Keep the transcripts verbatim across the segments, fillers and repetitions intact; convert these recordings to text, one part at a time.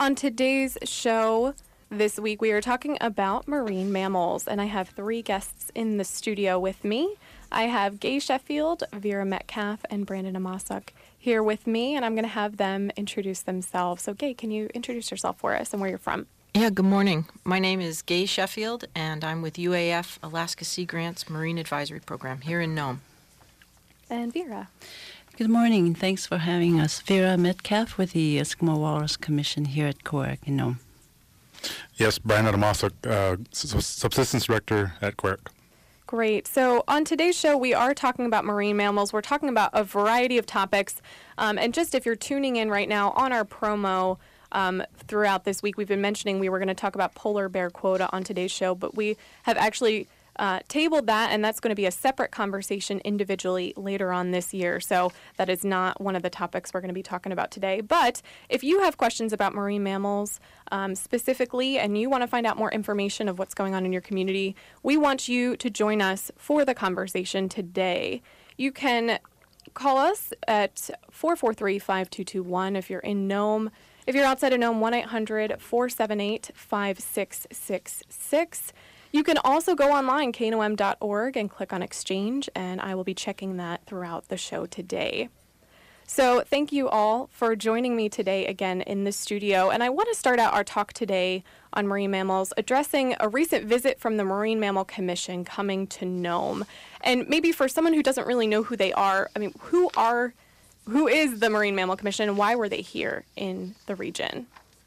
On today's show this week, we are talking about marine mammals, and I have three guests in the studio with me. I have Gay Sheffield, Vera Metcalf, and Brandon Amasuk here with me, and I'm going to have them introduce themselves. So, Gay, can you introduce yourself for us and where you're from? Yeah, good morning. My name is Gay Sheffield, and I'm with U A F Alaska Sea Grants Marine Advisory Program here in Nome. And Vera. Good morning, and thanks for having us. Vera Metcalf with the Eskimo Walrus Commission here at C O A R C in Nome. Yes, Brandon Amasuk, uh, Subsistence Director at C O A R C. Great. So on today's show, we are talking about marine mammals. We're talking about a variety of topics. Um, and just if you're tuning in right now on our promo um, throughout this week, we've been mentioning we were going to talk about polar bear quota on today's show, but we have actually uh, tabled that, and that's going to be a separate conversation individually later on this year. So that is not one of the topics we're going to be talking about today. But if you have questions about marine mammals um, specifically, and you want to find out more information of what's going on in your community, we want you to join us for the conversation today. You can call us at four four three, five two two one if you're in Nome. If you're outside of Nome, one eight hundred, four seven eight, five six six six. You can also go online, K N O M dot org, and click on Exchange, and I will be checking that throughout the show today. So thank you all for joining me today again in the studio. And I want to start out our talk today on marine mammals, addressing a recent visit from the Marine Mammal Commission coming to Nome. And maybe for someone who doesn't really know who they are, I mean, who are, who is the Marine Mammal Commission, and why were they here in the region?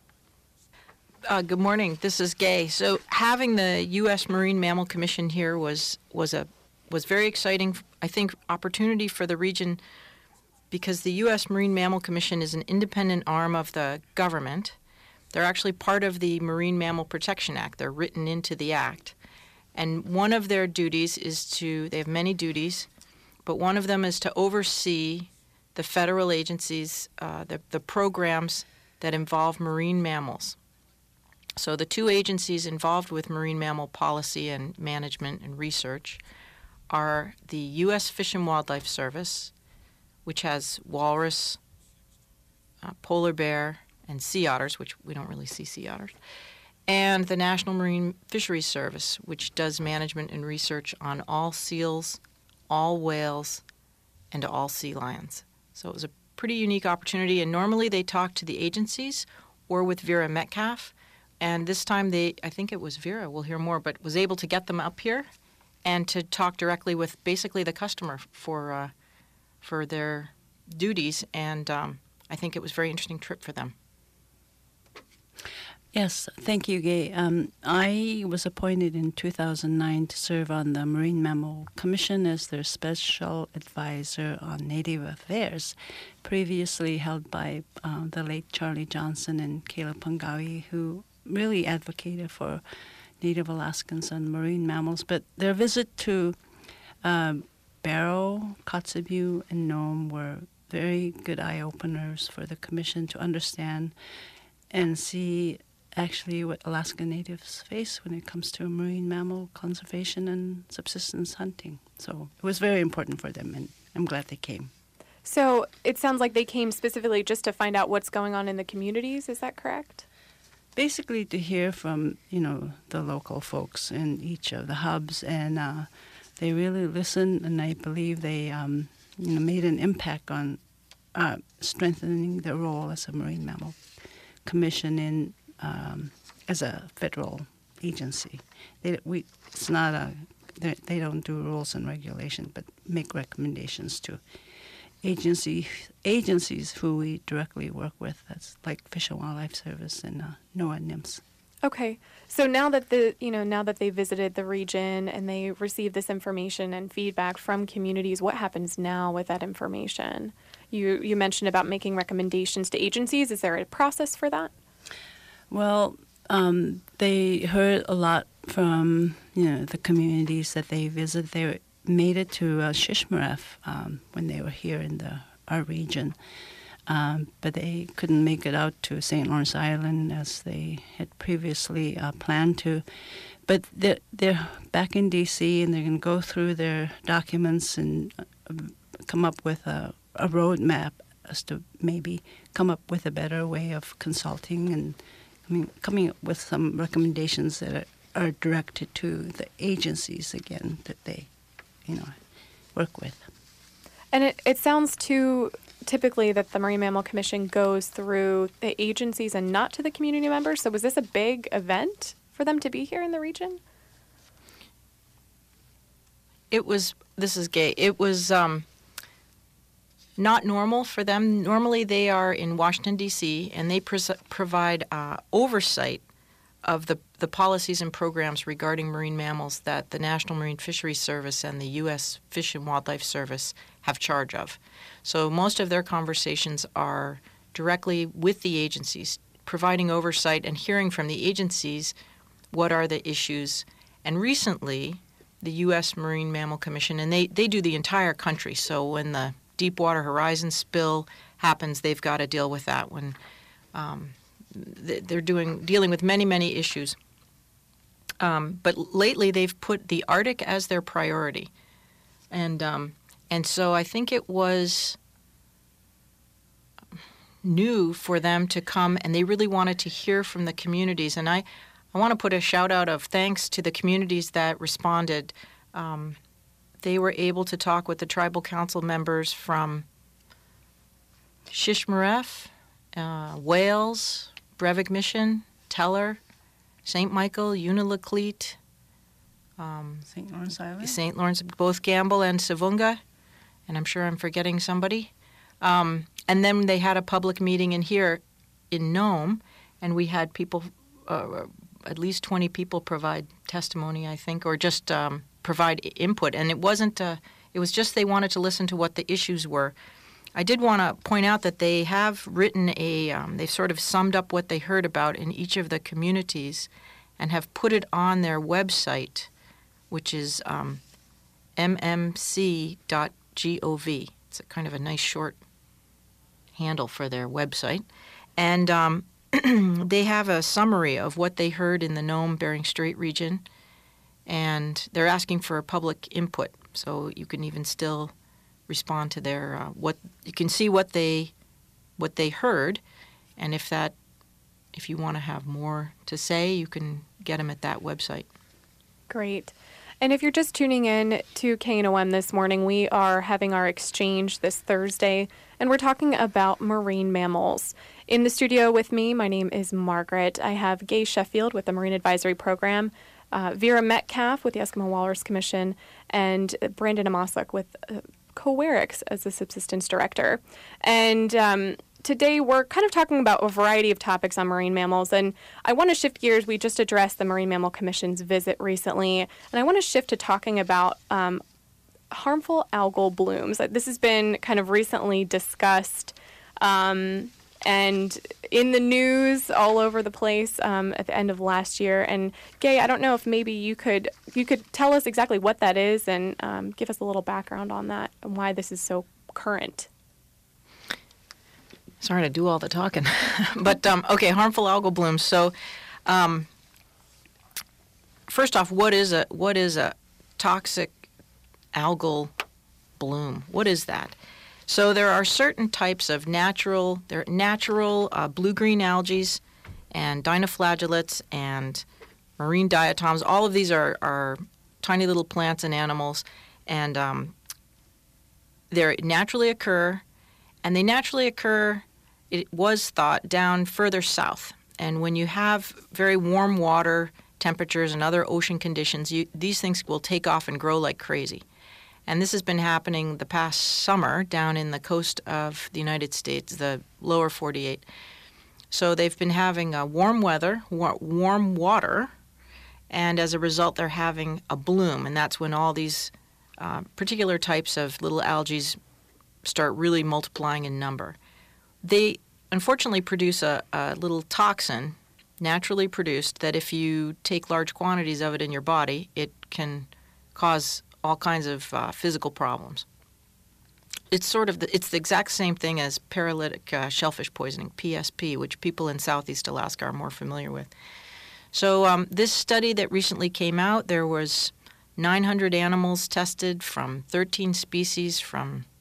Uh, good morning. This is Gay. So having the U S Marine Mammal Commission here was was a was very exciting, I think, opportunity for the region, because the U S Marine Mammal Commission is an independent arm of the government. They're actually part of the Marine Mammal Protection Act. They're written into the act. And one of their duties is to, they have many duties, but one of them is to oversee the federal agencies, uh, the, the programs that involve marine mammals. So the two agencies involved with marine mammal policy and management and research are the U S Fish and Wildlife Service, which has walrus, uh, polar bear, and sea otters, which we don't really see sea otters, and the National Marine Fisheries Service, which does management and research on all seals, all whales, and all sea lions. So it was a pretty unique opportunity, and normally they talk to the agencies or with Vera Metcalf, and this time they, I think it was Vera, we'll hear more, but was able to get them up here and to talk directly with basically the customer for uh, for their duties, and um, I think it was a very interesting trip for them. Yes, thank you, Gay. Um, I was appointed in two thousand nine to serve on the Marine Mammal Commission as their special advisor on Native Affairs, previously held by uh, the late Charlie Johnson and Caleb Pungawi, who really advocated for Native Alaskans and marine mammals. But their visit to uh, Barrow, Kotzebue, and Nome were very good eye-openers for the Commission to understand and see actually what Alaska Natives face when it comes to marine mammal conservation and subsistence hunting. So it was very important for them, and I'm glad they came. So it sounds like they came specifically just to find out what's going on in the communities. Is that correct? Basically to hear from, you know, the local folks in each of the hubs, and uh, they really listened, and I believe they um, you know, made an impact on uh, strengthening their role as a Marine Mammal Commission in um, as a federal agency. They, we, it's not a, they don't do rules and regulations, but make recommendations to agency agencies who we directly work with. That's like Fish and Wildlife Service and uh, NOAA N I M S. Okay, so now that the you know now that they visited the region and they received this information and feedback from communities, what happens now with that information? You you mentioned about making recommendations to agencies. Is there a process for that? Well, um, they heard a lot from you know the communities that they visit. They made it to uh, Shishmaref um, when they were here in the our region. Um, but they couldn't make it out to Saint Lawrence Island as they had previously uh, planned to. But they're, they're back in D C and they're going to go through their documents and uh, come up with a, a roadmap us to maybe come up with a better way of consulting and coming, coming up with some recommendations that are, are directed to the agencies again that they, you know, work with. And it, it sounds too typically that the Marine Mammal Commission goes through the agencies and not to the community members. So was this a big event for them to be here in the region? It was, this is Gay, it was um, not normal for them. Normally they are in Washington, D C, and they pres- provide uh, oversight of the, the policies and programs regarding marine mammals that the National Marine Fisheries Service and the U S Fish and Wildlife Service have charge of. So most of their conversations are directly with the agencies, providing oversight and hearing from the agencies what are the issues. And recently, the U S Marine Mammal Commission, and they, they do the entire country, so when the Deepwater Horizon spill happens, they've got to deal with that. When um, they're doing dealing with many, many issues. Um, but lately they've put the Arctic as their priority. And um, and so I think it was new for them to come, and they really wanted to hear from the communities. And I, I want to put a shout out of thanks to the communities that responded. Um, they were able to talk with the tribal council members from Shishmaref, uh, Wales, Brevig Mission, Teller, Saint Michael, Unalakleet, um, Saint Lawrence Island? Saint Lawrence, both Gamble and Savunga, and I'm sure I'm forgetting somebody. Um, and then they had a public meeting in here in Nome, and we had people, uh, at least twenty people provide testimony, I think, or just um, provide input. And it wasn't, uh, it was just they wanted to listen to what the issues were. I did want to point out that they have written a, um, they've sort of summed up what they heard about in each of the communities and have put it on their website, which is um, m m c dot gov. It's a kind of a nice short handle for their website. And um, they have a summary of what they heard in the Nome Bering Strait region, and they're asking for public input, so you can even still respond to their uh, what you can see what they what they heard, and if that if you want to have more to say, you can get them at that website. Great. And if you're just tuning in to K N O M this morning, we are having our exchange this Thursday, and we're talking about marine mammals. In the studio with me, my name is Margaret. I have Gay Sheffield with the Marine Advisory Program, uh, Vera Metcalf with the Eskimo Walrus Commission, and Brandon Amosuk with uh, COWERIX as the subsistence director. And um, today we're kind of talking about a variety of topics on marine mammals, and I want to shift gears. We just addressed the Marine Mammal Commission's visit recently, and I want to shift to talking about um, harmful algal blooms. This has been kind of recently discussed um, and in the news all over the place um, at the end of last year. And Gay, I don't know if maybe you could you could tell us exactly what that is and um, give us a little background on that and why this is so current. Sorry to do all the talking, but um, okay, harmful algal blooms. So, um, first off, what is a what is a toxic algal bloom? What is that? So there are certain types of natural, there are natural uh, blue-green algae and dinoflagellates and marine diatoms. All of these are, are tiny little plants and animals, and um, they naturally occur, and they naturally occur, it was thought, down further south. And when you have very warm water temperatures and other ocean conditions, you, these things will take off and grow like crazy. And this has been happening the past summer down in the coast of the United States, the lower forty-eight. So they've been having uh, warm weather, wa- warm water, and as a result they're having a bloom, and that's when all these uh, particular types of little algae start really multiplying in number. They unfortunately produce a, a little toxin, naturally produced, that if you take large quantities of it in your body, it can cause all kinds of uh, physical problems. It's sort of the, it's the exact same thing as paralytic uh, shellfish poisoning, P S P, which people in Southeast Alaska are more familiar with. So um, this study that recently came out, there was nine hundred animals tested from thirteen species from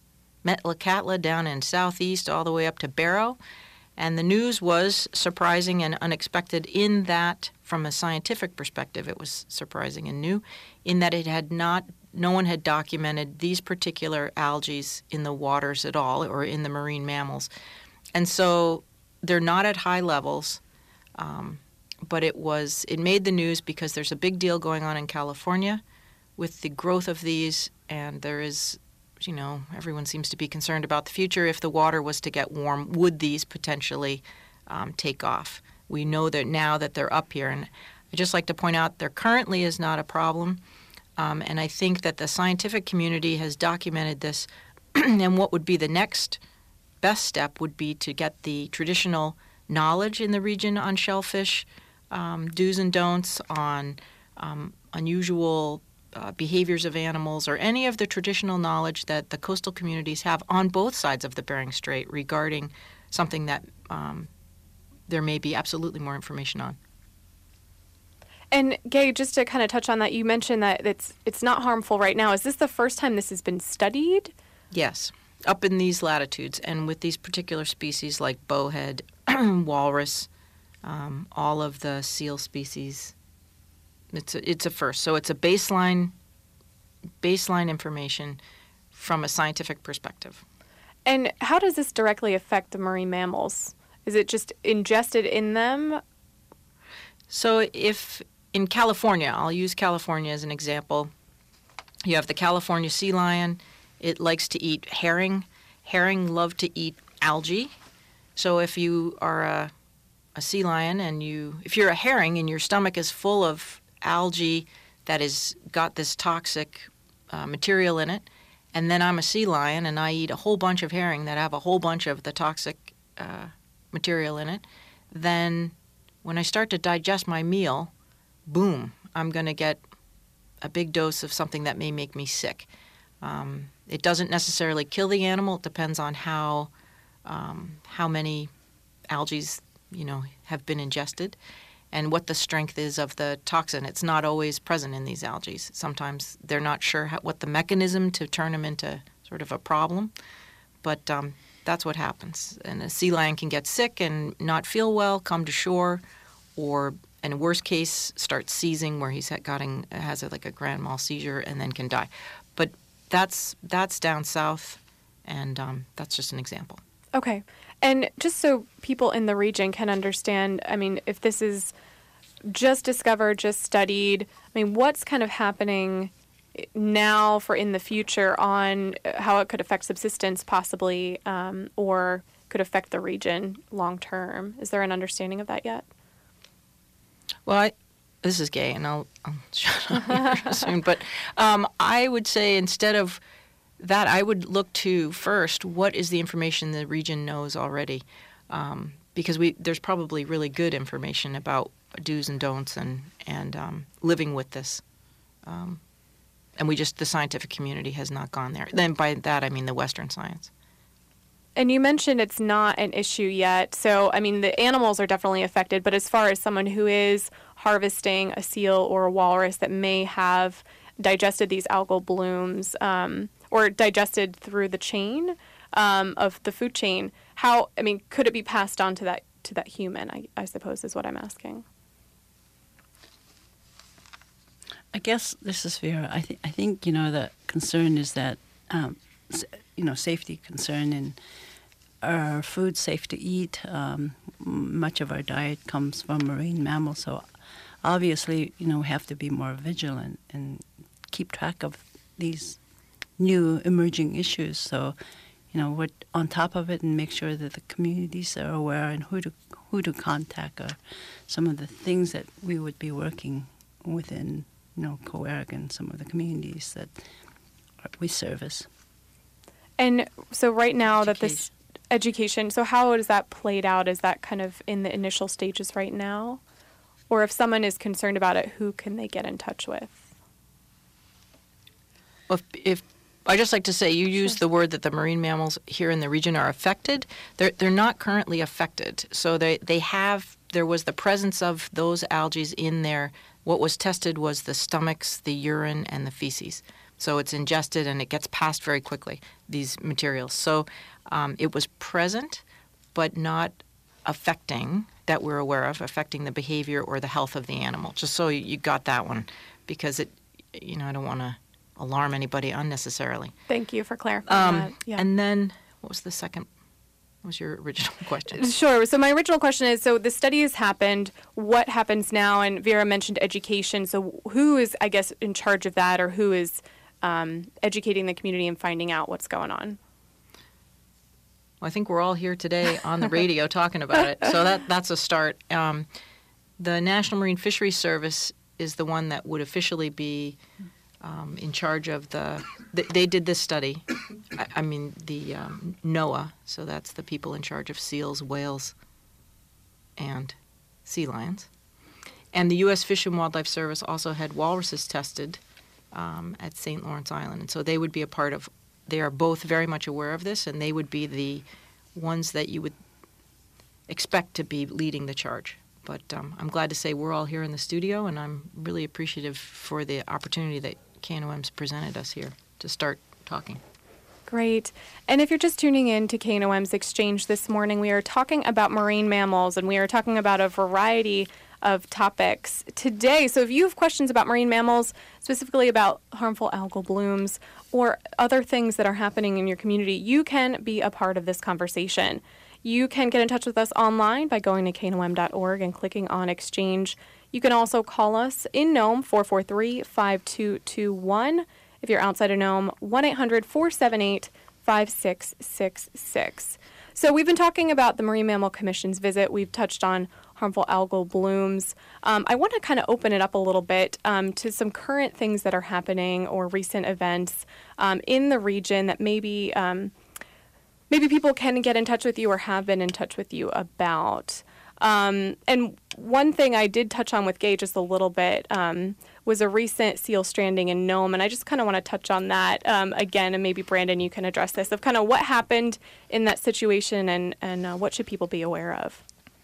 Metlakatla down in southeast all the way up to Barrow. And the news was surprising and unexpected in that, from a scientific perspective, it was surprising and new, in that it had not, no one had documented these particular algae in the waters at all, or in the marine mammals. And so they're not at high levels, um, but it was, it made the news because there's a big deal going on in California with the growth of these, and there is, you know, everyone seems to be concerned about the future. If the water was to get warm, would these potentially um, take off? We know that now that they're up here, and I'd just like to point out there currently is not a problem, um, and I think that the scientific community has documented this, and what would be the next best step would be to get the traditional knowledge in the region on shellfish, um, do's and don'ts, on um, unusual uh, behaviors of animals, or any of the traditional knowledge that the coastal communities have on both sides of the Bering Strait regarding something that um, there may be absolutely more information on. And Gay, just to kind of touch on that, you mentioned that it's it's not harmful right now. Is this the first time this has been studied? Yes, up in these latitudes, and with these particular species like bowhead, walrus, um, all of the seal species. It's a, it's a first. So it's a baseline baseline information from a scientific perspective. And how does this directly affect the marine mammals? Is it just ingested in them? So if in California, I'll use California as an example, you have the California sea lion. It likes to eat herring. Herring love to eat algae. So if you are a, a sea lion and you, if you're a herring and your stomach is full of algae that has got this toxic uh, material in it, and then I'm a sea lion and I eat a whole bunch of herring that have a whole bunch of the toxic uh, material in it, then when I start to digest my meal, boom, I'm going to get a big dose of something that may make me sick. Um, it doesn't necessarily kill the animal. It depends on how um, how many algae, you know, have been ingested, and what the strength is of the toxin. It's not always present in these algae. Sometimes they're not sure how, what the mechanism to turn them into sort of a problem, but um, that's what happens. And a sea lion can get sick and not feel well, come to shore, or in worst case start seizing where he's gotten, has a, like a grand mal seizure, and then can die. But that's that's down south, and um, that's just an example. Okay. And just so people in the region can understand, I mean, if this is just discovered, just studied, I mean, what's kind of happening now for in the future on how it could affect subsistence possibly, um, or could affect the region long term? Is there an understanding of that yet? Well, I, this is Gay, and I'll, I'll shut up here soon. But um, I would say instead of that, I would look to first what is the information the region knows already, um, because we there's probably really good information about do's and don'ts and and um, living with this, um, and we just the scientific community has not gone there. Then by that I mean the Western science. And you mentioned it's not an issue yet. So, I mean, the animals are definitely affected. But as far as someone who is harvesting a seal or a walrus that may have digested these algal blooms um, or digested through the chain um, of the food chain, how, I mean, could it be passed on to that to that human, I, I suppose is what I'm asking. I guess this is Vera. I, th- I think, you know, the concern is that, um, you know, safety concern and our food safe to eat. Um, much of our diet comes from marine mammals, so obviously, you know, we have to be more vigilant and keep track of these new emerging issues. So, you know, we're on top of it and make sure that the communities are aware and who to who to contact are some of the things that we would be working within, you know, COARG and some of the communities that we service. And so right now Education. that this education, so how is that played out? Is that kind of in the initial stages right now? Or if someone is concerned about it, who can they get in touch with? Well, if, if I just like to say, you used the word that the marine mammals here in the region are affected. They're they're not currently affected. So they they have there was the presence of those algae in there. What was tested was the stomachs, the urine, and the feces. So it's ingested and it gets passed very quickly, these materials. So um, it was present, but not affecting, that we're aware of, affecting the behavior or the health of the animal. Just so you got that one, because it, you know, I don't want to alarm anybody unnecessarily. Thank you for clarifying Um, that. Yeah. And then, what was the second? What was your original question? Sure. So my original question is, so the study has happened. What happens now? And Vera mentioned education. So who is, I guess, in charge of that, or who is um, educating the community and finding out what's going on? Well, I think we're all here today on the radio talking about it. So that that's a start. Um, the National Marine Fisheries Service is the one that would officially be um, in charge of the, th- they did this study. I, I mean, the um, NOAA, so that's the people in charge of seals, whales, and sea lions. And the U S Fish and Wildlife Service also had walruses tested um, at Saint Lawrence Island. And so they would be a part of, they are both very much aware of this, and they would be the ones that you would expect to be leading the charge. But um, I'm glad to say we're all here in the studio, and I'm really appreciative for the opportunity that K N O M's presented us here to start talking. Great. And if you're just tuning in to K N O M's Exchange this morning, we are talking about marine mammals, and we are talking about a variety of topics today. So if you have questions about marine mammals, specifically about harmful algal blooms or other things that are happening in your community, you can be a part of this conversation. You can get in touch with us online by going to K N O M dot org and clicking on Exchange. You can also call us in Nome, four four three, five two two one. If you're outside of Nome, one eight hundred, four seven eight, five six six six. So we've been talking about the Marine Mammal Commission's visit. We've touched on harmful algal blooms. Um, I want to kind of open it up a little bit um, to some current things that are happening or recent events um, in the region that maybe um, maybe people can get in touch with you or have been in touch with you about. Um, and one thing I did touch on with Gay just a little bit um, was a recent seal stranding in Nome, and I just kind of want to touch on that um, again, and maybe Brandon, you can address this, of kind of what happened in that situation and, and uh, what should people be aware of?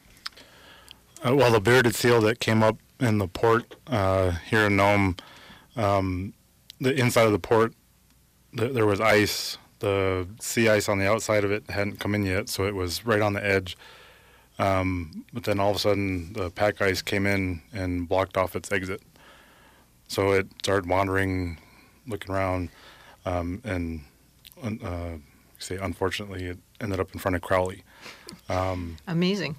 Uh, well, the bearded seal that came up in the port uh, here in Nome, um, the inside of the port, th- there was ice. The sea ice on the outside of it hadn't come in yet, so it was right on the edge. Um, but then all of a sudden, the pack ice came in and blocked off its exit. So it started wandering, looking around, um, and uh, say unfortunately, it ended up in front of Crowley. Um, Amazing.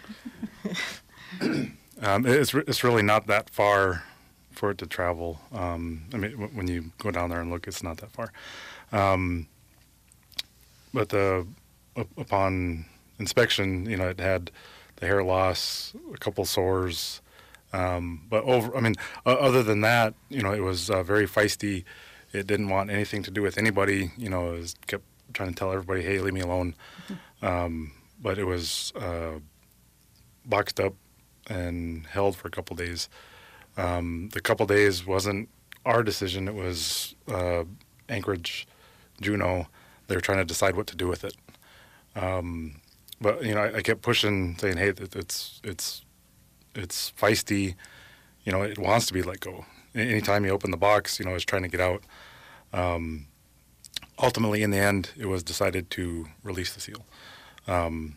um, it's re- it's really not that far for it to travel. Um, I mean, w- when you go down there and look, it's not that far. Um, but the up, upon inspection, you know, it had the hair loss, a couple sores, um, but over. I mean, uh, other than that, you know, it was uh, very feisty. It didn't want anything to do with anybody. You know, it was, kept trying to tell everybody, "Hey, leave me alone." Mm-hmm. Um, but it was uh, boxed up and held for a couple days. Um, the couple days wasn't our decision; it was uh, Anchorage, Juneau. They were trying to decide what to do with it. Um, But you know, I, I kept pushing, saying, "Hey, it, it's it's it's feisty. You know, it wants to be let go. Anytime you open the box, you know, it's trying to get out." Um, ultimately, in the end, it was decided to release the seal. Um,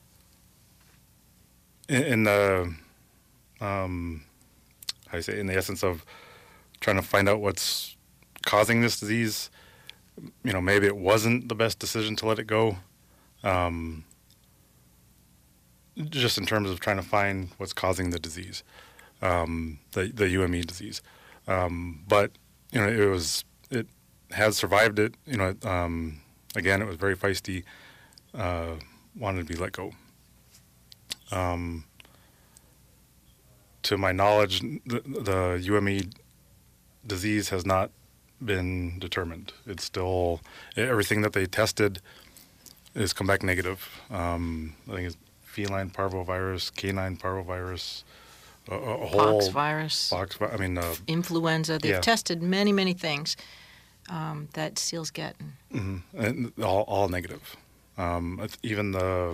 in, in the um, how do you say, in the essence of trying to find out what's causing this disease, you know, maybe it wasn't the best decision to let it go. Um, just in terms of trying to find what's causing the disease, um, the the U M E disease. Um, but you know, it was it has survived it. You know, um, again, it was very feisty. Uh, wanted to be let go. Um, to my knowledge, the, the U M E disease has not been determined. It's still everything that they tested has come back negative. Um, I think it's feline parvovirus, canine parvovirus, a, a whole Pox virus, pox. I mean, uh, influenza. They've yeah. tested many, many things um, that seals get. mm-hmm. and all, all negative. Um, it's even the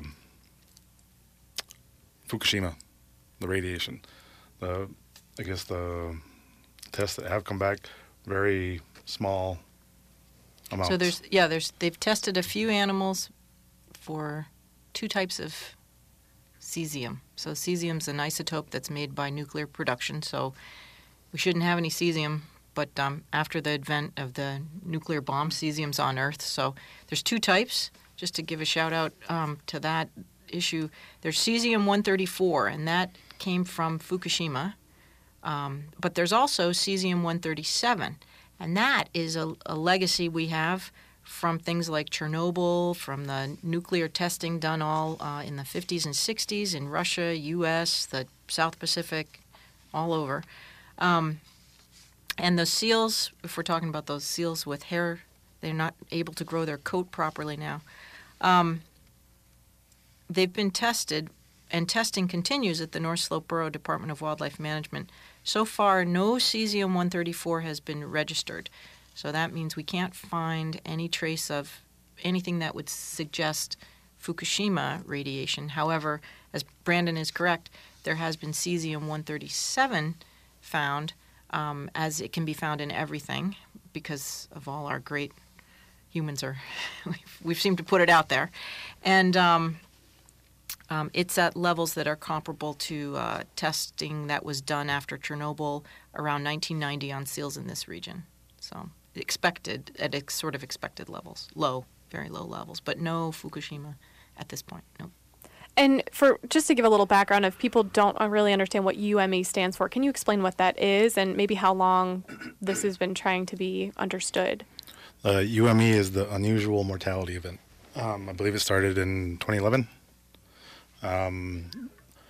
Fukushima, the radiation, the I guess the tests that have come back very small amounts. So there's yeah there's they've tested a few animals for two types of cesium. So cesium's an isotope that's made by nuclear production. So we shouldn't have any cesium, but um, after the advent of the nuclear bomb, cesium's on Earth. So there's two types. Just to give a shout out um, to that issue, there's cesium one thirty-four, and that came from Fukushima. Um, but there's also cesium one thirty-seven, and that is a, a legacy we have from things like Chernobyl, from the nuclear testing done all uh, in the fifties and sixties in Russia, U S, the South Pacific, all over. Um, and the seals, if we're talking about those seals with hair, they're not able to grow their coat properly now. Um, they've been tested, and testing continues at the North Slope Borough Department of Wildlife Management. So far, no cesium one thirty-four has been registered. So that means we can't find any trace of anything that would suggest Fukushima radiation. However, as Brandon is correct, there has been cesium one thirty-seven found, um, as it can be found in everything because of all our great humans are, we've, we've seemed to put it out there. And um, um, it's at levels that are comparable to uh, testing that was done after Chernobyl around nineteen ninety on seals in this region. So expected, at ex, sort of expected levels, low, very low levels, but no Fukushima at this point, no. And for just to give a little background, if people don't really understand what U M E stands for, can you explain what that is and maybe how long this has been trying to be understood? Uh, U M E is the Unusual Mortality Event. Um, I believe it started in twenty eleven. Um, I'm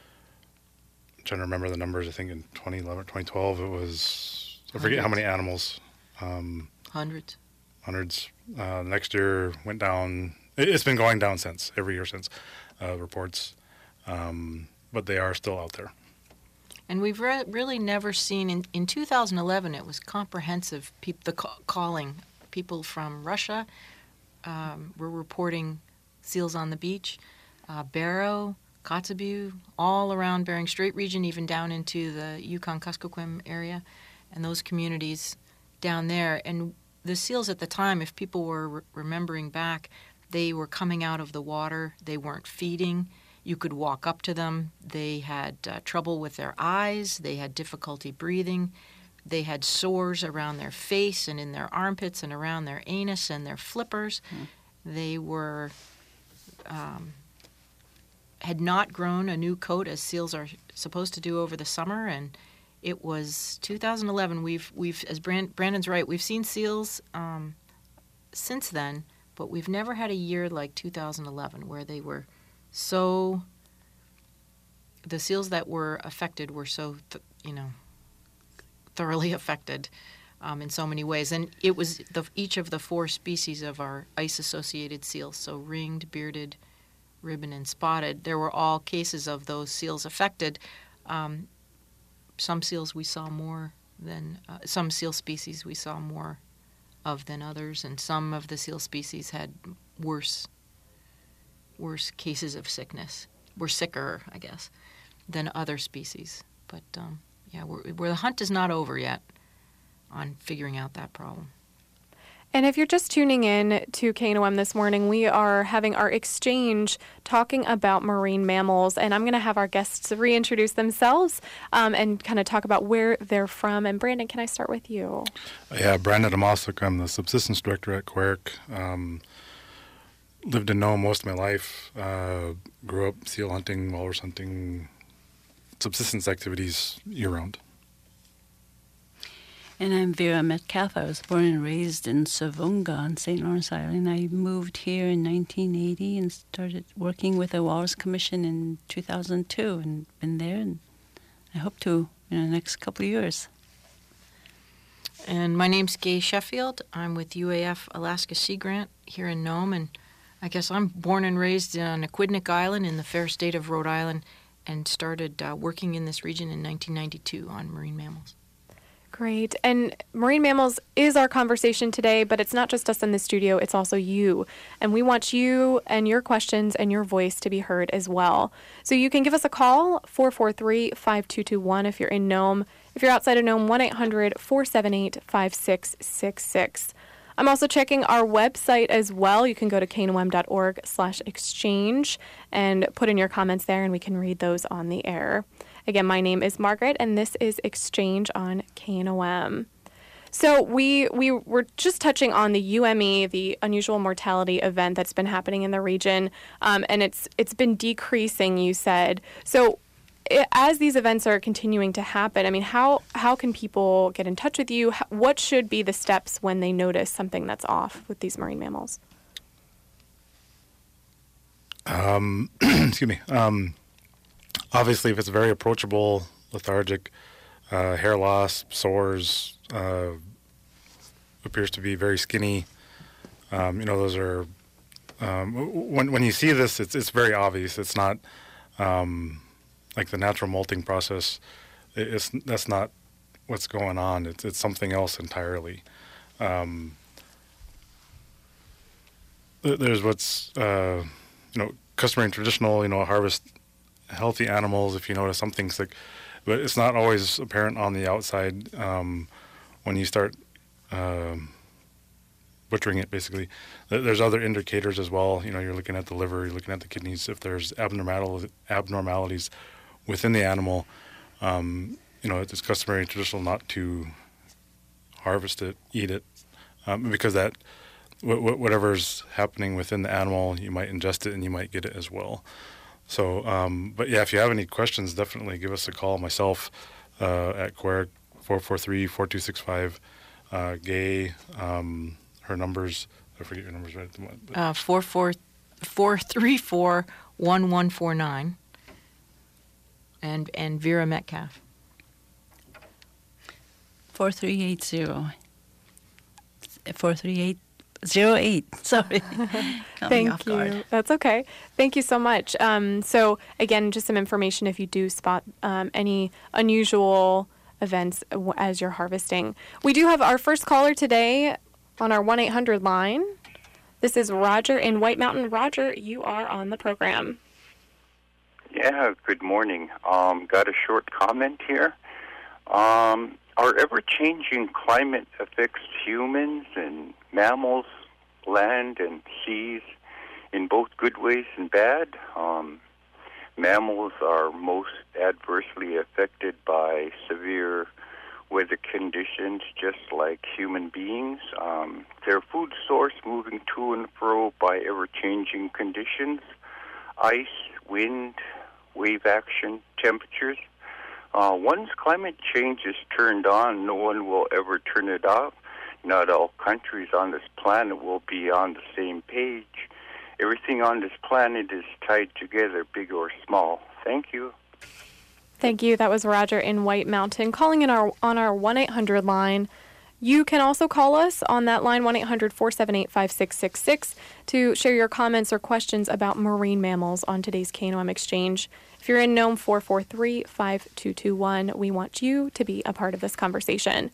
trying to remember the numbers. I think in twenty eleven, twenty twelve, it was, I forget how many animals. Um, Hundreds. Hundreds. Uh, next year went down. It, it's been going down since, every year since, uh, reports. Um, but they are still out there. And we've re- really never seen, in, in two thousand eleven, it was comprehensive, peop, the ca- calling. People from Russia um, were reporting seals on the beach. Uh, Barrow, Kotzebue, all around Bering Strait region, even down into the Yukon-Kuskokwim area, and those communities down there. And the seals at the time, if people were re- remembering back, they were coming out of the water. They weren't feeding. You could walk up to them. They had uh, trouble with their eyes. They had difficulty breathing. They had sores around their face and in their armpits and around their anus and their flippers. Mm. They were um, had not grown a new coat as seals are supposed to do over the summer, and it was two thousand eleven. We've we've as Brand, Brandon's right, we've seen seals um, since then, but we've never had a year like two thousand eleven where they were so. The seals that were affected were so, th- you know. thoroughly affected um, in so many ways. And it was the, each of the four species of our ice-associated seals, so ringed, bearded, ribbon, and spotted. There were all cases of those seals affected. Um, some seals we saw more than, uh, some seal species we saw more of than others, and some of the seal species had worse, worse cases of sickness, were sicker, I guess, than other species. But, um, Yeah, we're, we're, the hunt is not over yet on figuring out that problem. And if you're just tuning in to K N O M this morning, we are having our exchange talking about marine mammals, and I'm going to have our guests reintroduce themselves um, and kind of talk about where they're from. And Brandon, can I start with you? Yeah, Brandon Amosuk. I'm the subsistence director at Quirk. Um, lived in Nome most of my life. Uh, grew up seal hunting, walrus hunting, subsistence activities year-round. And I'm Vera Metcalf. I was born and raised in Savunga on Saint Lawrence Island. I moved here in nineteen eighty and started working with the Walrus Commission in two thousand two, and been there, and I hope to in the next couple of years. And my name's Gay Sheffield. I'm with U A F Alaska Sea Grant here in Nome, and I guess I'm born and raised on Aquidneck Island in the fair state of Rhode Island, and started uh, working in this region in nineteen ninety-two on marine mammals. Great. And marine mammals is our conversation today, but it's not just us in the studio, it's also you. And we want you and your questions and your voice to be heard as well. So you can give us a call, four four three, five two two one if you're in Nome. If you're outside of Nome, one eight hundred, four seven eight, five six six six. I'm also checking our website as well. You can go to k n o m dot org slash exchange and put in your comments there, and we can read those on the air. Again, my name is Margaret, and this is Exchange on K N O M. So we we were just touching on the U M E, the unusual mortality event that's been happening in the region, um, and it's it's been decreasing, you said. So it, as these events are continuing to happen, I mean, how, how can people get in touch with you? How, what should be the steps when they notice something that's off with these marine mammals? Um, excuse me. Um, Obviously, if it's very approachable, lethargic, uh, hair loss, sores, uh, appears to be very skinny, um, you know, those are, um, when when you see this, it's it's very obvious. It's not um, like the natural molting process. It's that's not what's going on. It's it's something else entirely. Um, there's what's uh, you know customary and traditional, you know, harvest healthy animals if you notice something sick, but it's not always apparent on the outside um, when you start um, butchering it, basically. There's other indicators as well. You know, you're looking at the liver, you're looking at the kidneys. If there's abnormal abnormalities within the animal, um, you know, it's customary and traditional not to harvest it, eat it, um, because that wh- whatever's happening within the animal, you might ingest it and you might get it as well. So, um, but yeah, if you have any questions, definitely give us a call. Myself uh, at Queric, four four three, four two six five. Uh, Gay, um, her numbers, I forget your numbers right at the moment. Uh, four four four three four one one four nine. And and Vera Metcalf. four three eight zero. four three eight zero eight. Sorry. Thank you. That's okay. Thank you so much. Um, so again, just some information if you do spot um, any unusual events as you're harvesting. We do have our first caller today on our one eight hundred line. This is Roger in White Mountain. Roger, you are on the program. Yeah, good morning. Um, got a short comment here. Um, our ever-changing climate affects humans and mammals, land and seas in both good ways and bad. Um, mammals are most adversely affected by severe weather conditions, just like human beings. Um, their food source moving to and fro by ever-changing conditions, ice, wind, wave action, temperatures. Uh, once climate change is turned on, no one will ever turn it off. Not all countries on this planet will be on the same page. Everything on this planet is tied together, big or small. Thank you. Thank you. That was Roger in White Mountain calling in our on our one eight hundred line. You can also call us on that line, one eight hundred, four seven eight, five six six six, to share your comments or questions about marine mammals on today's K N O M Exchange. If you're in Nome, four four three, five two two one, we want you to be a part of this conversation.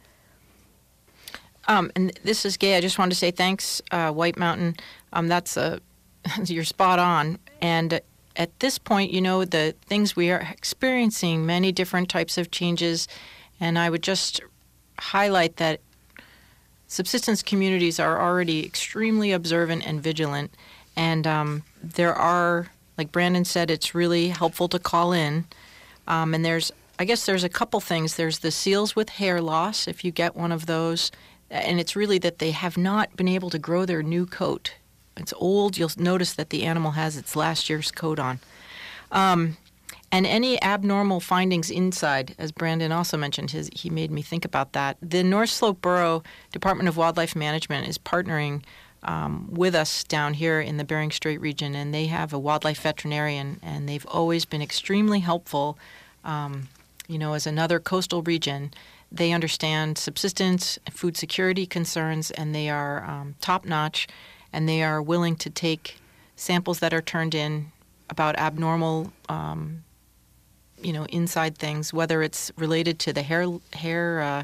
Um, and this is Gay. I just wanted to say thanks, uh, White Mountain. Um, that's a, you're spot on. And at this point, you know, the things we are experiencing, many different types of changes. And I would just highlight that subsistence communities are already extremely observant and vigilant. And um, there are, like Brandon said, it's really helpful to call in. Um, and there's, I guess there's a couple things. There's the seals with hair loss, if you get one of those. And it's really that they have not been able to grow their new coat. It's old. You'll notice that the animal has its last year's coat on. Um, and any abnormal findings inside, as Brandon also mentioned, his, he made me think about that. The North Slope Borough Department of Wildlife Management is partnering um, with us down here in the Bering Strait region, and they have a wildlife veterinarian, and they've always been extremely helpful. Um, you know, as another coastal region, they understand subsistence and food security concerns, and they are um, top-notch, and they are willing to take samples that are turned in about abnormal, um, you know, inside things, whether it's related to the hair hair uh,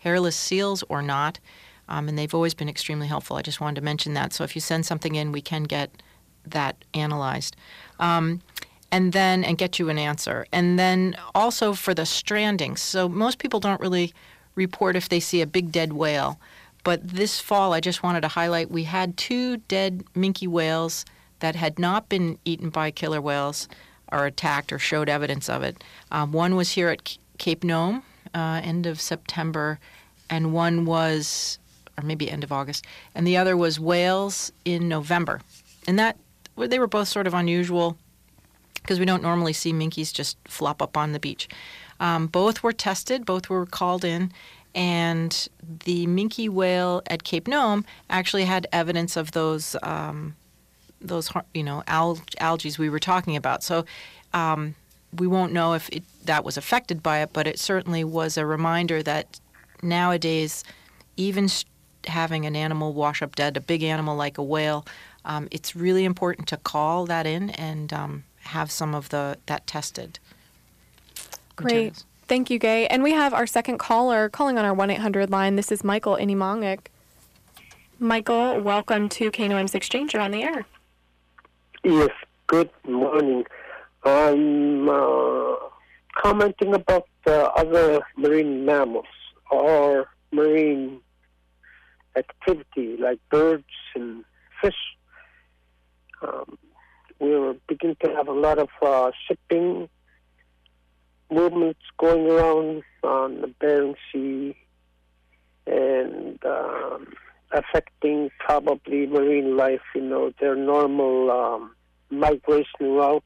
hairless seals or not. Um, and they've always been extremely helpful. I just wanted to mention that. So if you send something in, we can get that analyzed. Um, and then, and get you an answer. And then also for the strandings. So most people don't really report if they see a big dead whale. But this fall, I just wanted to highlight, we had two dead minke whales that had not been eaten by killer whales or attacked or showed evidence of it. Um, one was here at C- Cape Nome, uh, end of September, and one was, or maybe end of August, and the other was Wales in November. And that, they were both sort of unusual because we don't normally see minkies just flop up on the beach. Um, both were tested, both were called in, and the minke whale at Cape Nome actually had evidence of those, um, those you know, al- algae we were talking about. So um, we won't know if it, that was affected by it, but it certainly was a reminder that nowadays, even st- having an animal wash up dead, a big animal like a whale, um, it's really important to call that in and um, have some of the that tested. Great. Materials. Thank you, Gay. And we have our second caller calling on our one eight hundred line. This is Michael Inimongik. Michael, welcome to K N O M's Exchange. You're on the air. Yes, good morning. I'm uh, commenting about uh, other marine mammals or marine activity like birds and fish. Um, we're beginning to have a lot of uh, shipping movements going around on the Bering Sea and um, affecting probably marine life, you know, their normal um, migration routes,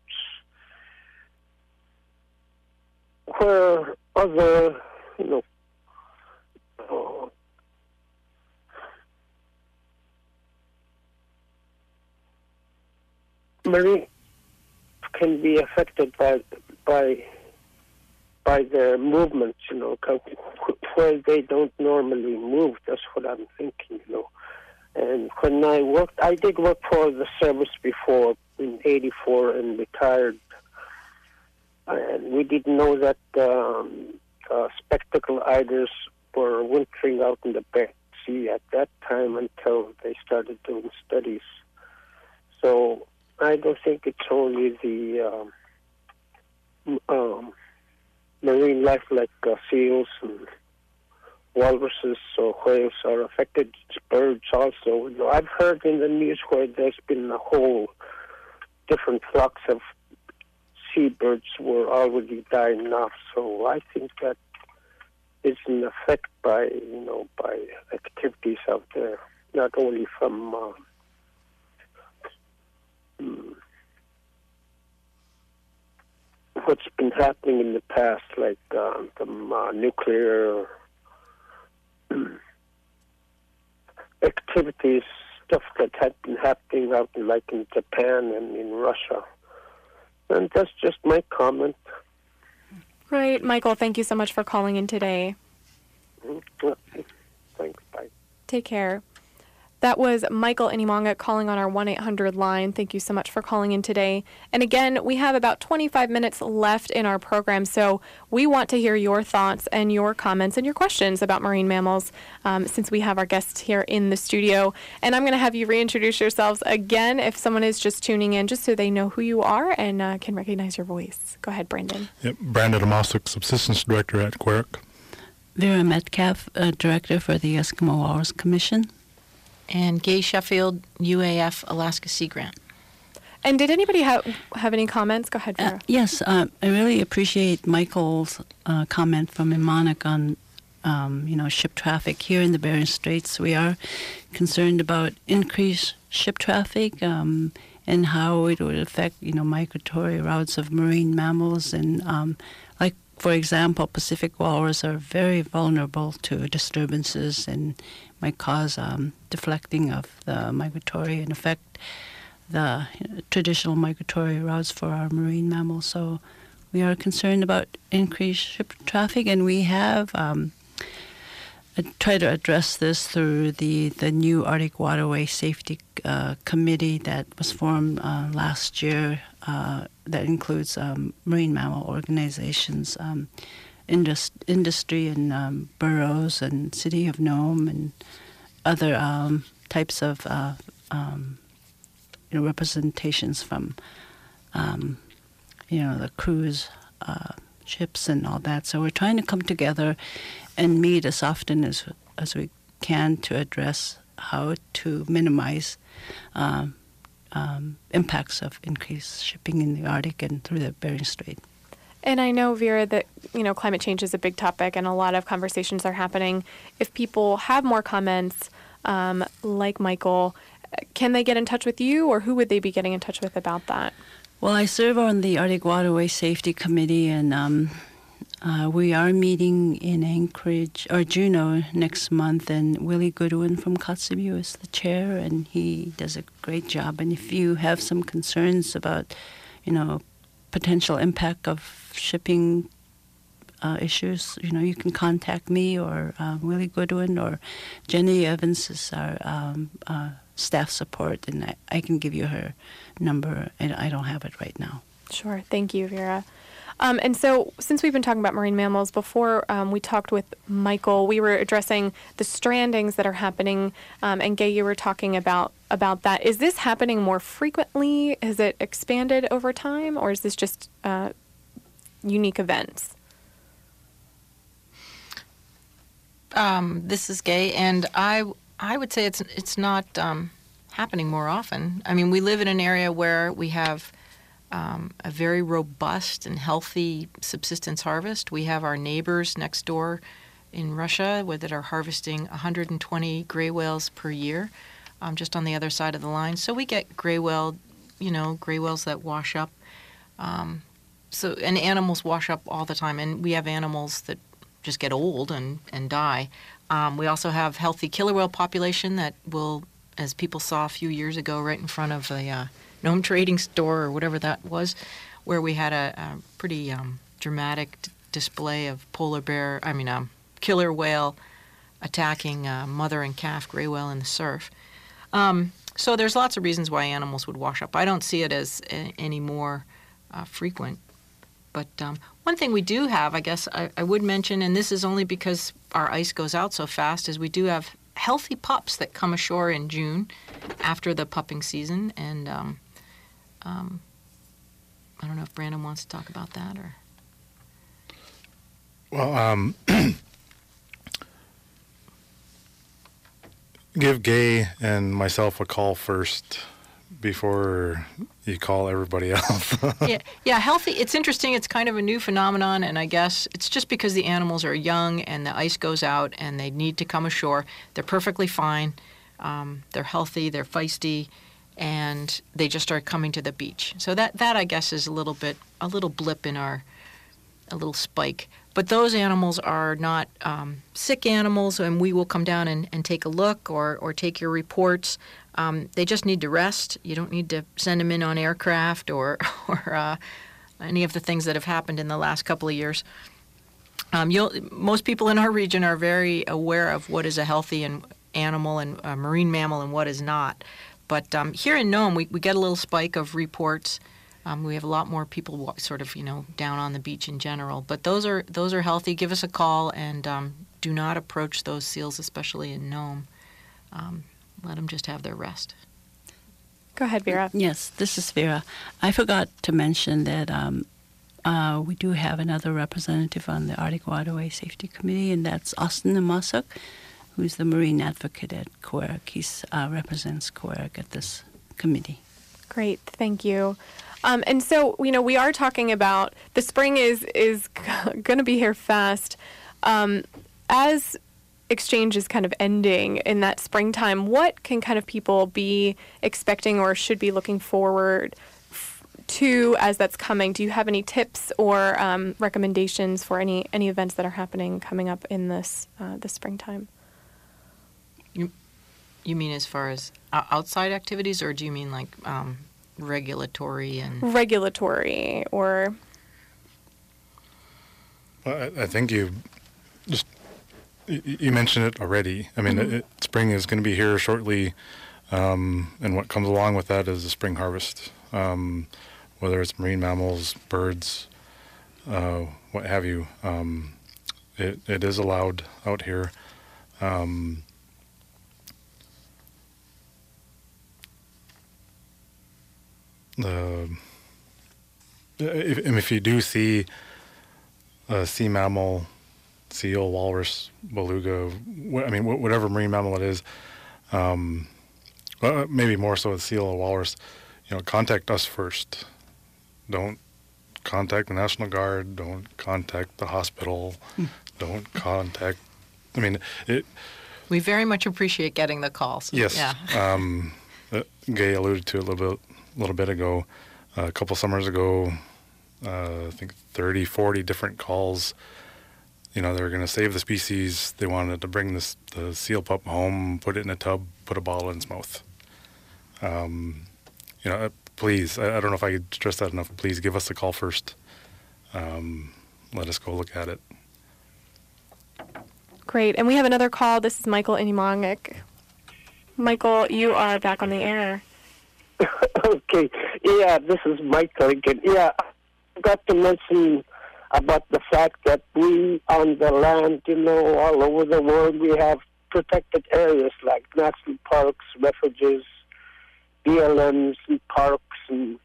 where other, you know, uh, marine can be affected by by by their movements, you know, where they don't normally move. That's what I'm thinking, you know. And when I worked, I did work for the service before in eighty-four and retired. And we didn't know that um, uh, spectacle eiders were wintering out in the Bering Sea at that time until they started doing studies. So I don't think it's only the um, um, marine life like uh, seals and walruses or whales are affected. It's birds also. You know, I've heard in the news where there's been a whole different flocks of seabirds were already dying off. So I think that is an effect by, you know, by activities out there, not only from uh, mm, what's been happening in the past, like uh, some uh, nuclear um, activities, stuff that had been happening out in, like in Japan and in Russia. And that's just my comment. Right. Michael, thank you so much for calling in today. Okay. Thanks. Bye. Take care. That was Michael Inimongik calling on our one eight hundred line. Thank you so much for calling in today. And again, we have about twenty-five minutes left in our program, so we want to hear your thoughts and your comments and your questions about marine mammals um, since we have our guests here in the studio. And I'm going to have you reintroduce yourselves again if someone is just tuning in, just so they know who you are and uh, can recognize your voice. Go ahead, Brandon. Yep, Brandon Amosuk, Subsistence Director at Quirk. Vera Metcalf, uh, Director for the Eskimo Walrus Commission. And Gay Sheffield, U A F Alaska Sea Grant. And did anybody have have any comments? Go ahead, Vera. Uh, yes, uh, I really appreciate Michael's uh, comment from Imanic on, um, you know, ship traffic here in the Bering Straits. We are concerned about increased ship traffic um, and how it would affect, you know, migratory routes of marine mammals. And um, like, for example, Pacific walrus are very vulnerable to disturbances and might cause um, deflecting of the migratory and affect the traditional migratory routes for our marine mammals. So we are concerned about increased ship traffic, and we have um, tried to address this through the, the new Arctic Waterway Safety uh, Committee that was formed uh, last year uh, that includes um, marine mammal organizations. Um, indus- industry in um, Burroughs and City of Nome and other um, types of uh, um, you know, representations from um, you know the cruise uh, ships and all that. So we're trying to come together and meet as often as as we can to address how to minimize um, um, impacts of increased shipping in the Arctic and through the Bering Strait. And I know, Vera, that, you know, climate change is a big topic and a lot of conversations are happening. If people have more comments, um, like Michael, can they get in touch with you, or who would they be getting in touch with about that? Well, I serve on the Arctic Waterway Safety Committee, and um, uh, we are meeting in Anchorage, or Juneau, next month, and Willie Goodwin from Kotzebue is the chair, and he does a great job. And if you have some concerns about, you know, potential impact of shipping uh, issues, you know, you can contact me or uh, Willie Goodwin, or Jenny Evans is our um, uh, staff support, and I, I can give you her number, and I don't have it right now. Sure. Thank you, Vera. Um, and so since we've been talking about marine mammals, before um, we talked with Michael, we were addressing the strandings that are happening, um, and Gay, you were talking about, about that. Is this happening more frequently? Has it expanded over time, or is this just uh, unique events? Um, this is Gay, and I I would say it's it's not um, happening more often. I mean, we live in an area where we have um, a very robust and healthy subsistence harvest. We have our neighbors next door in Russia where that are harvesting one hundred twenty gray whales per year, um, just on the other side of the line. So we get gray whale, you know, gray whales that wash up. Um, so and animals wash up all the time, and we have animals that just get old and, and die. Um, we also have healthy killer whale population that will, as people saw a few years ago right in front of the uh, Nome Trading Store or whatever that was, where we had a, a pretty um, dramatic d- display of polar bear, I mean, um, killer whale attacking uh, mother and calf gray whale in the surf. Um, so there's lots of reasons why animals would wash up. I don't see it as a, any more uh, frequent. But um, one thing we do have, I guess I, I would mention, and this is only because our ice goes out so fast, is we do have healthy pups that come ashore in June after the pupping season. And um, um, I don't know if Brandon wants to talk about that or. Well, um, give Gay and myself a call first before you call everybody else. yeah, yeah, healthy. It's interesting. It's kind of a new phenomenon, and I guess it's just because the animals are young and the ice goes out and they need to come ashore. They're perfectly fine. Um, they're healthy. They're feisty, and they just start coming to the beach. So that that I guess is a little bit a little blip in our a little spike. But those animals are not um, sick animals, and we will come down and, and take a look or or take your reports. Um, they just need to rest. You don't need to send them in on aircraft or or uh, any of the things that have happened in the last couple of years. Um, you'll, most people in our region are very aware of what is a healthy and animal and uh, marine mammal and what is not. But um, here in Nome, we, we get a little spike of reports. Um, we have a lot more people wa- sort of, you know, down on the beach in general. But those are those are healthy. Give us a call, and um, do not approach those seals, especially in Nome. Um, Let them just have their rest. Go ahead, Vera. Yes, this is Vera. I forgot to mention that um, uh, we do have another representative on the Arctic Waterway Safety Committee, and that's Austin Namasuk, who's the Marine Advocate at COERC. He uh, represents COERC at this committee. Great, thank you. Um, and so, you know, we are talking about the spring is is going to be here fast. Um, as exchange is kind of ending in that springtime, what can kind of people be expecting or should be looking forward f- to as that's coming? Do you have any tips or um, recommendations for any any events that are happening coming up in this uh, this springtime? You, you mean as far as outside activities, or do you mean like um, regulatory and regulatory or? Well, I, I think you just you, you mentioned it already. I mean, mm-hmm. it, it, spring is going to be here shortly, um, and what comes along with that is the spring harvest. Um, whether it's marine mammals, birds, uh, what have you. Um, it, it is allowed out here. Um, the if, and if you do see a sea mammal, seal, walrus, beluga, wh- I mean wh- whatever marine mammal it is, um, well, maybe more so with seal or walrus, you know, contact us first. Don't contact the National Guard. Don't contact the hospital. Mm. Don't contact. I mean, it. We very much appreciate getting the calls. Yes. Yeah. um, uh, Gay alluded to it a little bit, a little bit ago. Uh, a couple summers ago, uh, I think thirty, forty different calls. You know, they were going to save the species. They wanted to bring this the seal pup home, put it in a tub, put a bottle in its mouth. Um, you know, uh, please, I, I don't know if I could stress that enough. Please give us a call first. Um, let us go look at it. Great. And we have another call. This is Michael Inimangik. Michael, you are back on the air. Okay. Yeah, this is Michael again. Yeah, I forgot to mention about the fact that we on the land, you know, all over the world, we have protected areas like national parks, refuges, B L Ms, and parks, and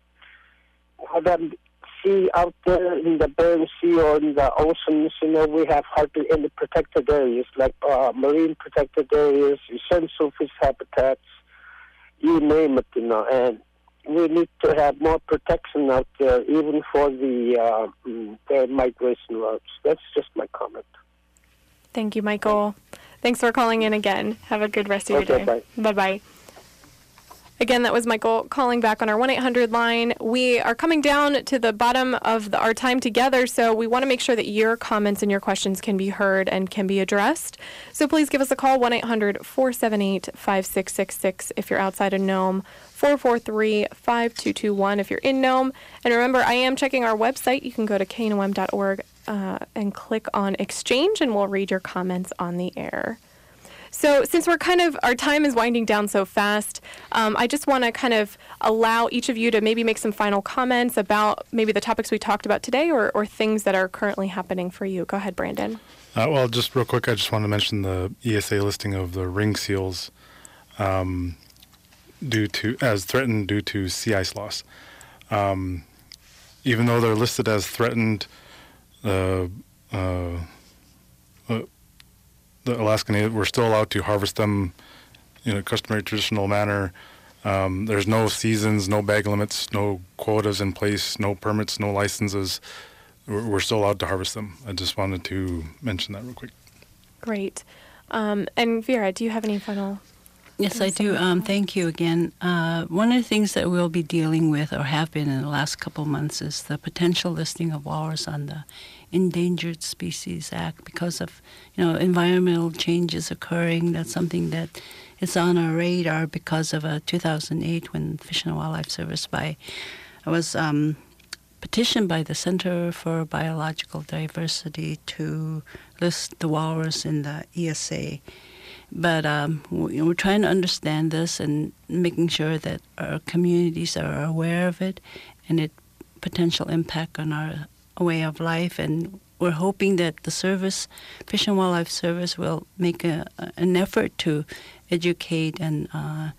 all that sea out there in the Bering Sea or in the oceans, you know, we have hardly any protected areas like uh, marine protected areas, essential fish habitats, you name it, you know, and we need to have more protection out there, even for the, uh, the migration routes. That's just my comment. Thank you, Michael. Thanks for calling in again. Have a good rest of your Okay, day. bye. Bye-bye. Again, that was Michael calling back on our one eight hundred line. We are coming down to the bottom of the, our time together, so we want to make sure that your comments and your questions can be heard and can be addressed. So please give us a call, one eight hundred, four seven eight, five six six six if you're outside of Nome, four four three, five two two one if you're in Nome. And remember, I am checking our website. You can go to K N O M dot org uh, and click on Exchange, and we'll read your comments on the air. So since we're kind of, our time is winding down so fast, um, I just want to kind of allow each of you to maybe make some final comments about maybe the topics we talked about today or, or things that are currently happening for you. Go ahead, Brandon. Uh, well, just real quick, I just want to mention the E S A listing of the ring seals um, due to as threatened due to sea ice loss. Um, even though they're listed as threatened, uh, uh, uh, the Alaska Native, we're still allowed to harvest them in a customary traditional manner. Um, there's no seasons, no bag limits, no quotas in place, no permits, no licenses. We're, we're still allowed to harvest them. I just wanted to mention that real quick. Great. Um, and Vera, do you have any final? Yes, I do. Um, thank you again. Uh, one of the things that we'll be dealing with, or have been in the last couple of months, is the potential listing of walrus on the Endangered Species Act because of, you know, environmental changes occurring. That's something that is on our radar because of uh, two thousand eight when Fish and Wildlife Service by I was um, petitioned by the Center for Biological Diversity to list the walrus in the E S A. But um, we, we're trying to understand this and making sure that our communities are aware of it and its potential impact on our way of life. And we're hoping that the service, Fish and Wildlife Service, will make a, an effort to educate and uh,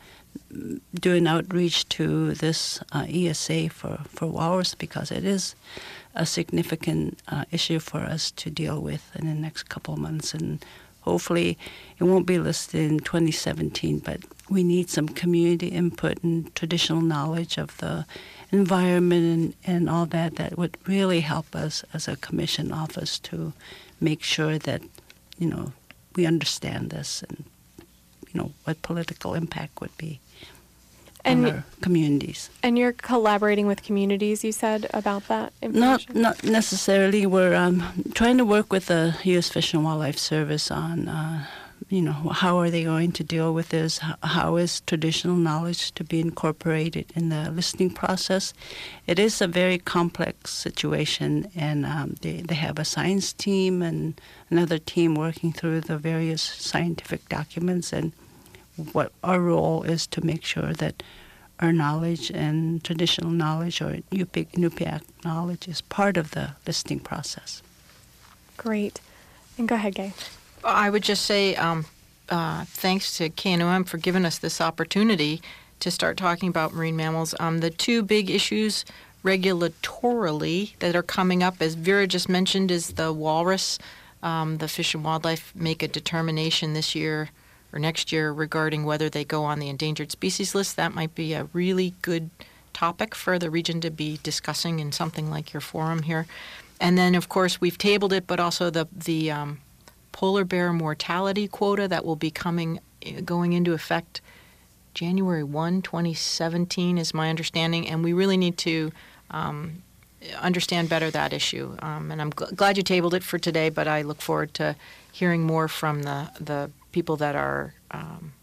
do an outreach to this uh, E S A for, for walrus because it is a significant uh, issue for us to deal with in the next couple of months. And hopefully it won't be listed in twenty seventeen, but we need some community input and traditional knowledge of the environment and, and all that that would really help us as a commission office to make sure that, you know, we understand this and, you know, what political impact would be And- on our communities. And you're collaborating with communities, you said, about that Not information? not necessarily. We're um, trying to work with the U S Fish and Wildlife Service on, uh, you know, how are they going to deal with this? How, how is traditional knowledge to be incorporated in the listing process? It is a very complex situation, and um, they, they have a science team and another team working through the various scientific documents, and what our role is to make sure that our knowledge and traditional knowledge or Inupiaq knowledge is part of the listing process. Great. And go ahead, Gay. I would just say um, uh, thanks to K N O M for giving us this opportunity to start talking about marine mammals. Um, the two big issues regulatorily that are coming up, as Vera just mentioned, is the walrus. Um, the Fish and Wildlife make a determination this year or next year regarding whether they go on the endangered species list. That might be a really good topic for the region to be discussing in something like your forum here. And then, of course, we've tabled it, but also the the um, polar bear mortality quota that will be coming, going into effect January first, twenty seventeen is my understanding, and we really need to um, understand better that issue. Um, and I'm gl- glad you tabled it for today, but I look forward to hearing more from the, the people that are um,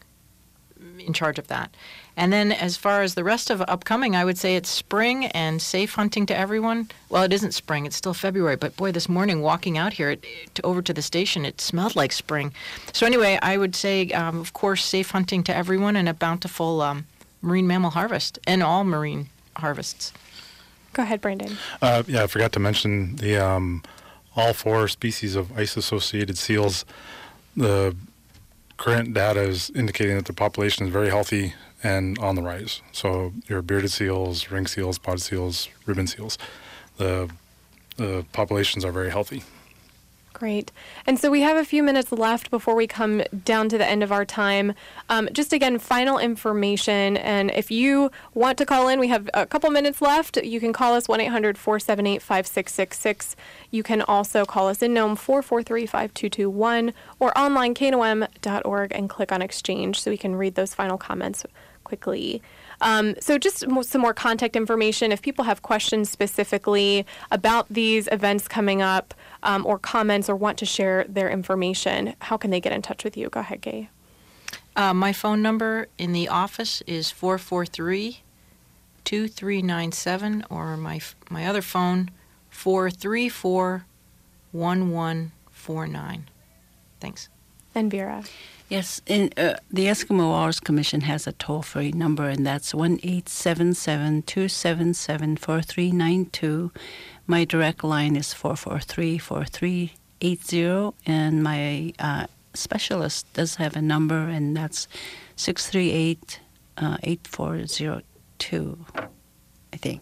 in charge of that. And then as far as the rest of upcoming, I would say it's spring and safe hunting to everyone. Well, it isn't spring, it's still February, but boy, this morning walking out here it, to, over to the station, it smelled like spring. So anyway, I would say, um, of course, safe hunting to everyone and a bountiful um, marine mammal harvest and all marine harvests. Go ahead, Brandon. Uh, yeah, I forgot to mention the um, all four species of ice-associated seals. The current data is indicating that the population is very healthy and on the rise. So your bearded seals, ring seals, spotted seals, ribbon seals, the the populations are very healthy. Great. And so we have a few minutes left before we come down to the end of our time. Um, just again, final information. And if you want to call in, we have a couple minutes left. You can call us one eight hundred, four seven eight, five six six six. You can also call us in Nome four four three, five two two one or online K N O M dot org and click on Exchange so we can read those final comments quickly. Um, so just mo- some more contact information. If people have questions specifically about these events coming up um, or comments or want to share their information, how can they get in touch with you? Go ahead, Gay. Uh, my phone number in the office is four four three, two three nine seven, or my f- my other phone, four three four, one one four nine. Thanks. And Vera. Yes, in, uh, the Eskimo Walrus Commission has a toll-free number, and that's one eight seven seven, two seven seven, four three nine two. My direct line is four four three, four three eight zero, and my uh, specialist does have a number, and that's six three eight, eight four zero two, I think.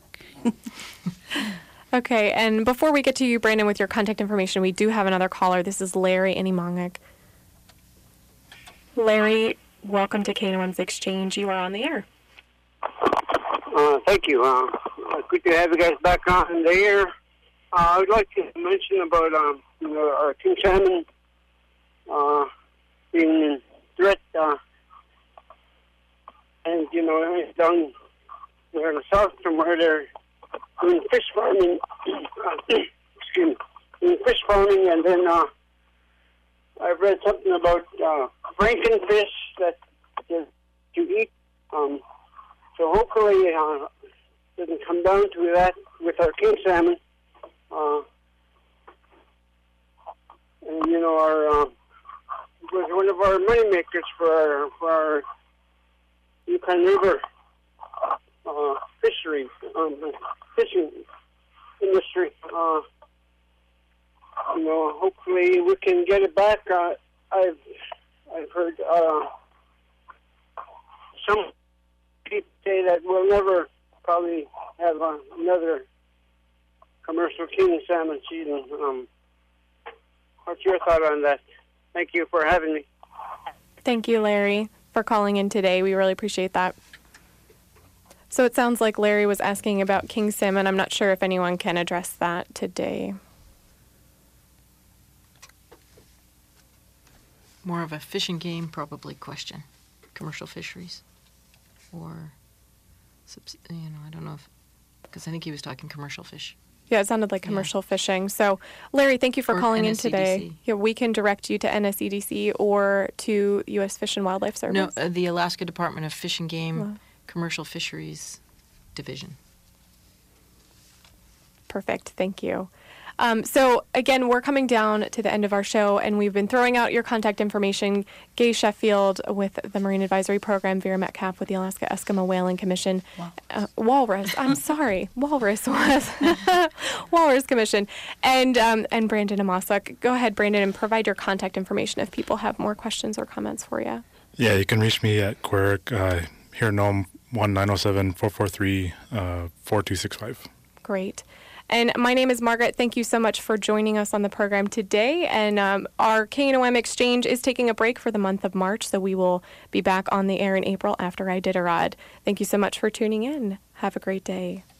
Okay, and before we get to you, Brandon, with your contact information, we do have another caller. This is Larry Animongik. Larry, welcome to K N O M's Exchange. You are on the air. Uh, thank you. Uh, good to have you guys back on the air. Uh, I would like to mention about um, you know, our king salmon uh, being in threat, uh, and you know, it's down there in the south from where they're doing fish farming. Uh, excuse me, doing fish farming, and then uh, I've read something about uh, frankenfish that is to eat. Um, so hopefully uh, it doesn't come down to that with our king salmon. Uh, and you know, our uh, it was one of our money makers for our, for our Yukon River uh, fishery, um, fishing industry. Uh, You know, hopefully we can get it back. Uh, I've I've heard uh, some people say that we'll never probably have uh, another commercial king salmon season. Um, what's your thought on that? Thank you for having me. Thank you, Larry, for calling in today. We really appreciate that. So it sounds like Larry was asking about king salmon. I'm not sure if anyone can address that today. More of a fish and game probably question. Commercial fisheries, or you know, I don't know if because I think he was talking commercial fish. Yeah, it sounded like commercial yeah. fishing. So, Larry, thank you for or calling N S E D C. in today. Yeah, we can direct you to N S E D C or to U S Fish and Wildlife Service. No, uh, the Alaska Department of Fish and Game wow. Commercial Fisheries Division. Perfect. Thank you. Um, so again, we're coming down to the end of our show, and we've been throwing out your contact information. Gay Sheffield with the Marine Advisory Program, Vera Metcalf with the Alaska Eskimo Whaling Commission, uh, Walrus. I'm sorry, Walrus was Walrus Commission, and um, and Brandon Amasuk. Go ahead, Brandon, and provide your contact information if people have more questions or comments for you. Yeah, you can reach me at Queric uh, here in Nome, one nine zero seven, four four three, four two six five. Great. And my name is Margaret. Thank you so much for joining us on the program today. And um, our K N O M Exchange is taking a break for the month of March, so we will be back on the air in April after Iditarod. Thank you so much for tuning in. Have a great day.